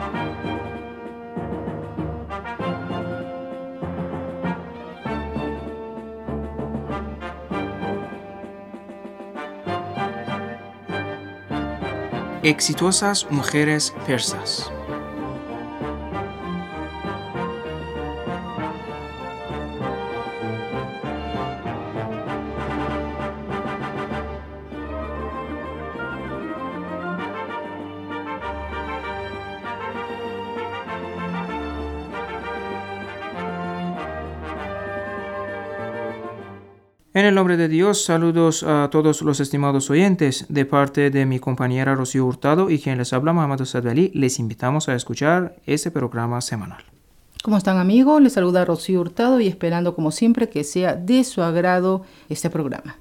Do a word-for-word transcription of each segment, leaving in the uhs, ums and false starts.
Exitosas mujeres persas. En el nombre de Dios, saludos a todos los estimados oyentes. De parte de mi compañera Rocío Hurtado y quien les habla, Mohammad Sadali, les invitamos a escuchar este programa semanal. ¿Cómo están, amigos? Les saluda Rocío Hurtado y esperando como siempre que sea de su agrado este programa.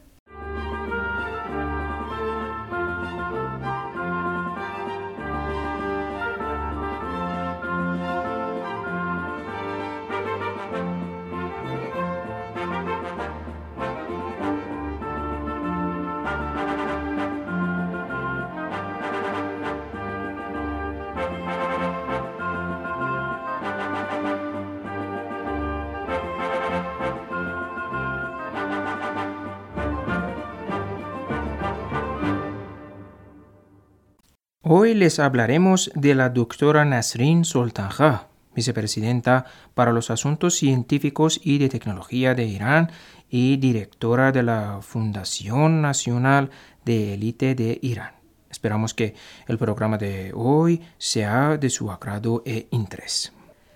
Hoy les hablaremos de la doctora Nasrin Soltanjah, vicepresidenta para los asuntos científicos y de tecnología de Irán y directora de la Fundación Nacional de Élite de Irán. Esperamos que el programa de hoy sea de su agrado e interés.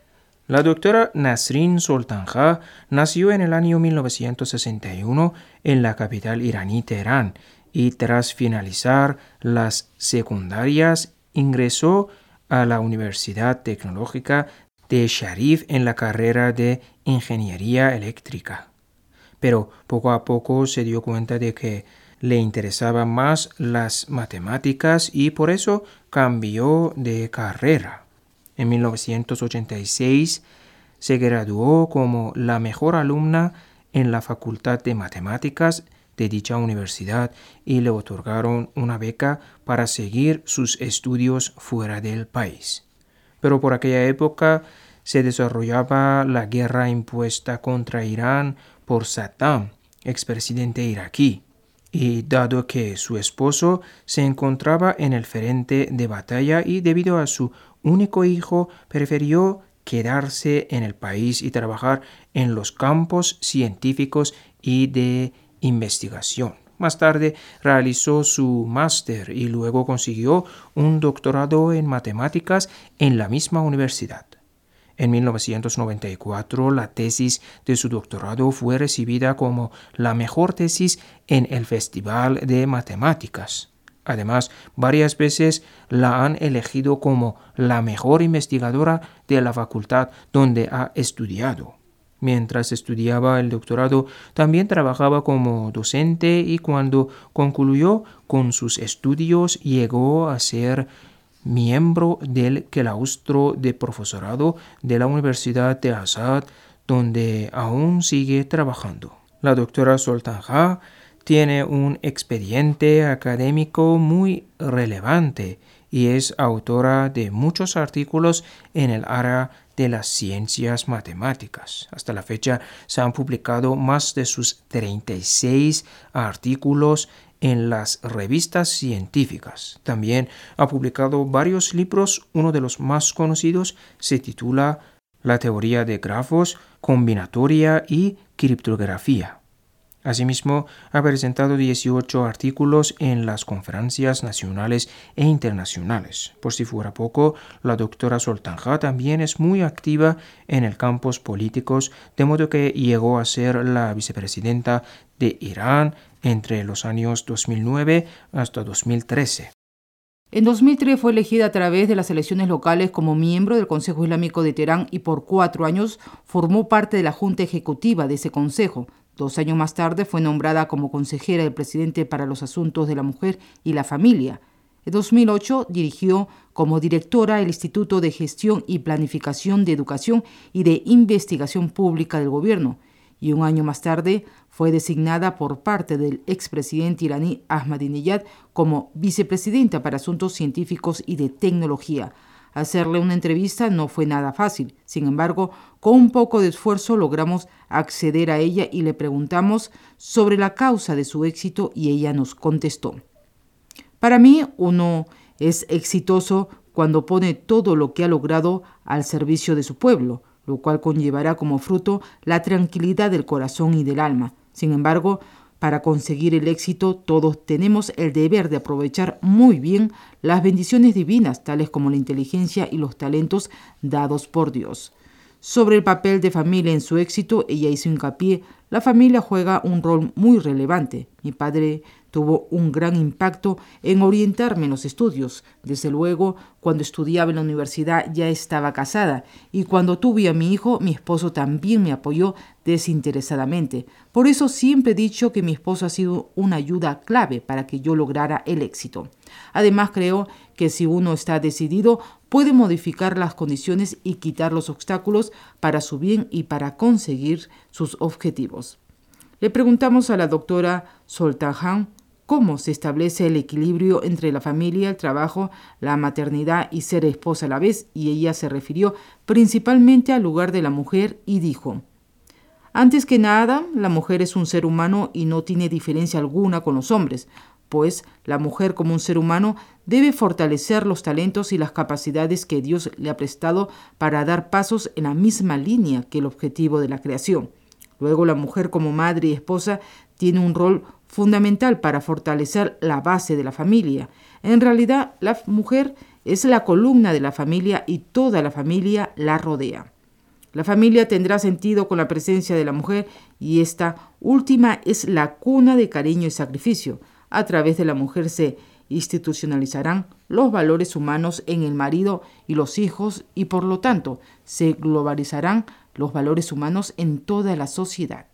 La doctora Nasrin Soltanjah nació en el año mil novecientos sesenta y uno en la capital iraní Teherán, y tras finalizar las secundarias ingresó a la Universidad Tecnológica de Sharif en la carrera de Ingeniería Eléctrica. Pero poco a poco se dio cuenta de que le interesaban más las matemáticas y por eso cambió de carrera. En mil novecientos ochenta y seis se graduó como la mejor alumna en la Facultad de Matemáticas de dicha universidad y le otorgaron una beca para seguir sus estudios fuera del país. Pero por aquella época se desarrollaba la guerra impuesta contra Irán por Saddam, expresidente iraquí, y dado que su esposo se encontraba en el frente de batalla y debido a su único hijo, prefirió quedarse en el país y trabajar en los campos científicos y de investigación. Más tarde realizó su máster y luego consiguió un doctorado en matemáticas en la misma universidad. En mil novecientos noventa y cuatro, la tesis de su doctorado fue recibida como la mejor tesis en el Festival de Matemáticas. Además, varias veces la han elegido como la mejor investigadora de la facultad donde ha estudiado. Mientras estudiaba el doctorado, también trabajaba como docente y cuando concluyó con sus estudios llegó a ser miembro del claustro de profesorado de la Universidad de Azad, donde aún sigue trabajando. La doctora Soltanjah tiene un expediente académico muy relevante y es autora de muchos artículos en el área de las ciencias matemáticas. Hasta la fecha se han publicado más de sus treinta y seis artículos en las revistas científicas. También ha publicado varios libros. Uno de los más conocidos se titula La teoría de grafos, combinatoria y criptografía. Asimismo, ha presentado dieciocho artículos en las conferencias nacionales e internacionales. Por si fuera poco, la doctora Soltanjah también es muy activa en el campos políticos, de modo que llegó a ser la vicepresidenta de Irán entre los años dos mil nueve hasta dos mil trece. En dos mil tres fue elegida a través de las elecciones locales como miembro del Consejo Islámico de Teherán y por cuatro años formó parte de la Junta Ejecutiva de ese consejo. Dos años más tarde fue nombrada como consejera del presidente para los asuntos de la mujer y la familia. En dos mil ocho dirigió como directora el Instituto de Gestión y Planificación de Educación y de Investigación Pública del gobierno. Y un año más tarde fue designada por parte del expresidente iraní Ahmadinejad como vicepresidenta para asuntos científicos y de tecnología. Hacerle una entrevista no fue nada fácil. Sin embargo, con un poco de esfuerzo logramos acceder a ella y le preguntamos sobre la causa de su éxito y ella nos contestó. Para mí, uno es exitoso cuando pone todo lo que ha logrado al servicio de su pueblo, lo cual conllevará como fruto la tranquilidad del corazón y del alma. Sin embargo, para conseguir el éxito, todos tenemos el deber de aprovechar muy bien las bendiciones divinas, tales como la inteligencia y los talentos dados por Dios. Sobre el papel de familia en su éxito, ella hizo hincapié: la familia juega un rol muy relevante. Mi padre tuvo un gran impacto en orientarme en los estudios. Desde luego, cuando estudiaba en la universidad ya estaba casada, y cuando tuve a mi hijo, mi esposo también me apoyó desinteresadamente. Por eso siempre he dicho que mi esposo ha sido una ayuda clave para que yo lograra el éxito. Además, creo que si uno está decidido, puede modificar las condiciones y quitar los obstáculos para su bien y para conseguir sus objetivos. Le preguntamos a la doctora Soltanjá cómo se establece el equilibrio entre la familia, el trabajo, la maternidad y ser esposa a la vez, y ella se refirió principalmente al lugar de la mujer y dijo: antes que nada, la mujer es un ser humano y no tiene diferencia alguna con los hombres, pues la mujer como un ser humano debe fortalecer los talentos y las capacidades que Dios le ha prestado para dar pasos en la misma línea que el objetivo de la creación. Luego, la mujer como madre y esposa tiene un rol fundamental para fortalecer la base de la familia. En realidad, la mujer es la columna de la familia y toda la familia la rodea. La familia tendrá sentido con la presencia de la mujer y esta última es la cuna de cariño y sacrificio. A través de la mujer se institucionalizarán los valores humanos en el marido y los hijos y por lo tanto se globalizarán los valores humanos en toda la sociedad.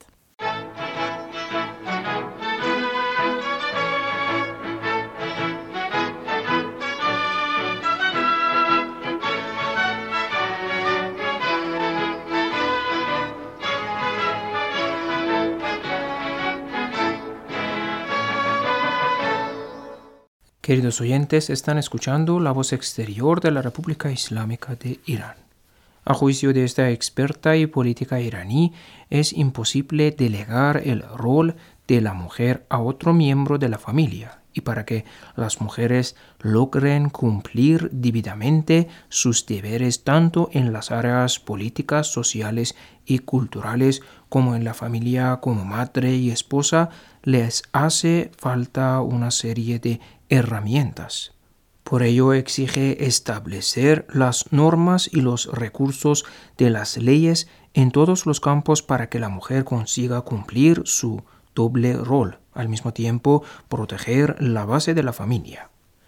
Queridos oyentes, están escuchando la voz exterior de la República Islámica de Irán. A juicio de esta experta y política iraní, es imposible delegar el rol de la mujer a otro miembro de la familia, y para que las mujeres logren cumplir debidamente sus deberes tanto en las áreas políticas, sociales y culturales como en la familia como madre y esposa, les hace falta una serie de herramientas. Por ello exige establecer las normas y los recursos de las leyes en todos los campos para que la mujer consiga cumplir su doble rol, al mismo tiempo proteger la base de la familia.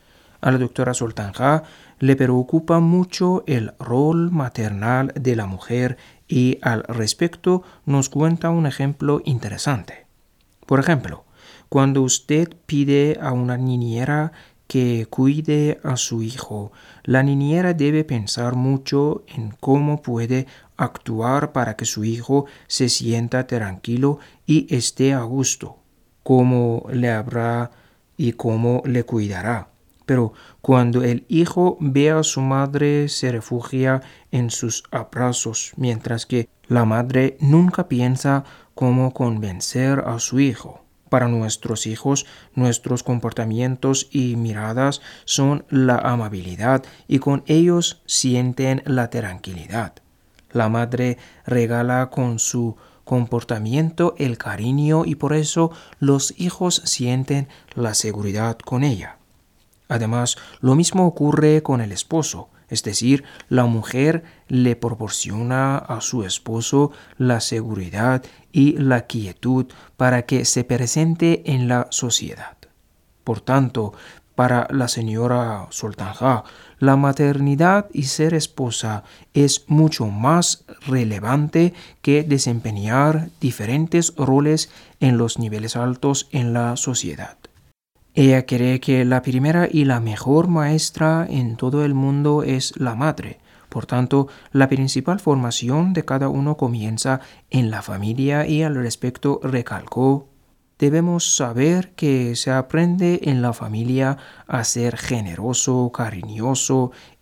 A la doctora Soltanjá le preocupa mucho el rol maternal de la mujer y al respecto nos cuenta un ejemplo interesante. Por ejemplo, cuando usted pide a una niñera que cuide a su hijo, la niñera debe pensar mucho en cómo puede actuar para que su hijo se sienta tranquilo y esté a gusto, cómo le habrá y cómo le cuidará. Pero cuando el hijo ve a su madre, se refugia en sus abrazos, mientras que la madre nunca piensa cómo convencer a su hijo. Para nuestros hijos, nuestros comportamientos y miradas son la amabilidad y con ellos sienten la tranquilidad. La madre regala con su comportamiento el cariño y por eso los hijos sienten la seguridad con ella. Además, lo mismo ocurre con el esposo, es decir, la mujer le proporciona a su esposo la seguridad y la quietud para que se presente en la sociedad. Por tanto, para la señora Soltanjá, la maternidad y ser esposa es mucho más relevante que desempeñar diferentes roles en los niveles altos en la sociedad. Ella cree que la primera y la mejor maestra en todo el mundo es la madre. Por tanto, la principal formación de cada uno comienza en la familia y al respecto recalcó: debemos saber que se aprende en la familia a ser generoso, cariñoso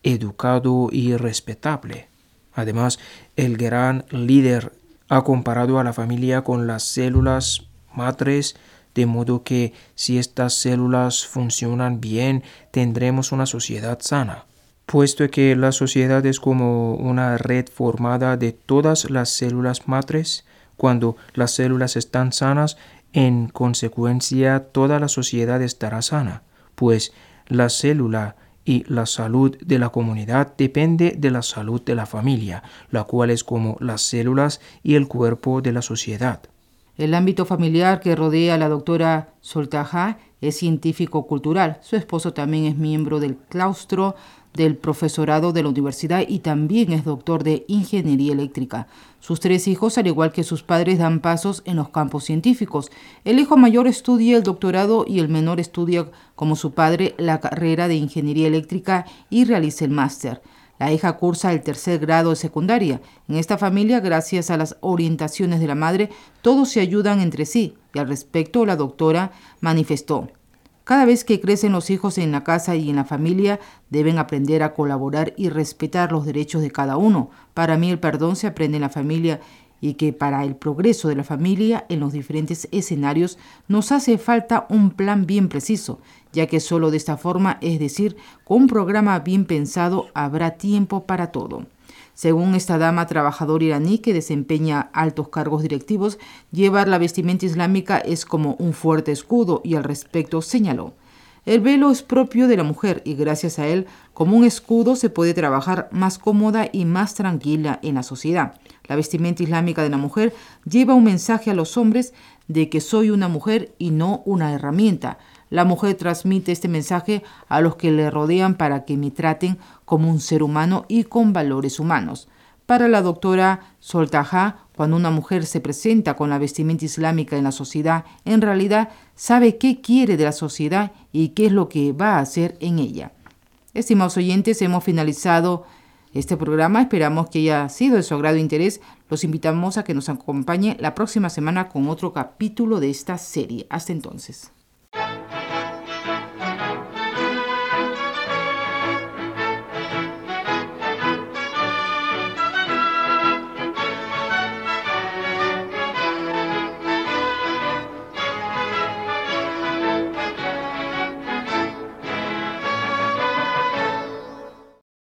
educado y respetable. Además, el gran líder ha comparado a la familia con las células madres, de modo que si estas células funcionan bien, tendremos una sociedad sana. Puesto que la sociedad es como una red formada de todas las células madres, cuando las células están sanas, en consecuencia toda la sociedad estará sana, pues la célula y la salud de la comunidad depende de la salud de la familia, la cual es como las células y el cuerpo de la sociedad. El ámbito familiar que rodea a la doctora Soltaja es científico-cultural. Su esposo también es miembro del claustro del profesorado de la universidad y también es doctor de ingeniería eléctrica. Sus tres hijos, al igual que sus padres, dan pasos en los campos científicos. El hijo mayor estudia el doctorado y el menor estudia, como su padre, la carrera de ingeniería eléctrica y realiza el máster. La hija cursa el tercer grado de secundaria. En esta familia, gracias a las orientaciones de la madre, todos se ayudan entre sí. Y al respecto, la doctora manifestó: cada vez que crecen los hijos en la casa y en la familia, deben aprender a colaborar y respetar los derechos de cada uno. Para mí, el perdón se aprende en la familia y que para el progreso de la familia en los diferentes escenarios nos hace falta un plan bien preciso, ya que solo de esta forma, es decir, con un programa bien pensado, habrá tiempo para todo. Según esta dama trabajadora iraní que desempeña altos cargos directivos, llevar la vestimenta islámica es como un fuerte escudo y al respecto señaló: el velo es propio de la mujer y gracias a él, como un escudo, se puede trabajar más cómoda y más tranquila en la sociedad. La vestimenta islámica de la mujer lleva un mensaje a los hombres de que soy una mujer y no una herramienta. La mujer transmite este mensaje a los que le rodean para que me traten como un ser humano y con valores humanos. Para la doctora Soltaja, cuando una mujer se presenta con la vestimenta islámica en la sociedad, en realidad sabe qué quiere de la sociedad y qué es lo que va a hacer en ella. Estimados oyentes, hemos finalizado este programa. Esperamos que haya sido de su agrado e interés. Los invitamos a que nos acompañe la próxima semana con otro capítulo de esta serie. Hasta entonces.